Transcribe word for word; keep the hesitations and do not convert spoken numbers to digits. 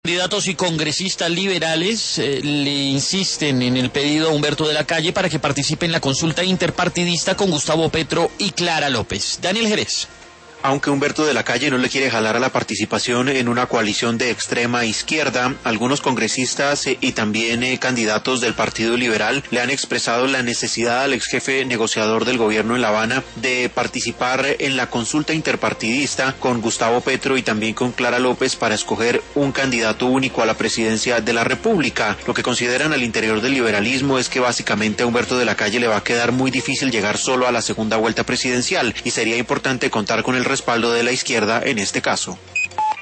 Candidatos y congresistas liberales eh, le insisten en el pedido a Humberto de la Calle para que participe en la consulta interpartidista con Gustavo Petro y Clara López. Daniel Jerez. Aunque Humberto de la Calle no le quiere jalar a la participación en una coalición de extrema izquierda, algunos congresistas y también eh, candidatos del Partido Liberal le han expresado la necesidad al ex jefe negociador del gobierno en La Habana de participar en la consulta interpartidista con Gustavo Petro y también con Clara López para escoger un candidato único a la presidencia de la República. Lo que consideran al interior del liberalismo es que básicamente a Humberto de la Calle le va a quedar muy difícil llegar solo a la segunda vuelta presidencial y sería importante contar con el respaldo de la izquierda en este caso.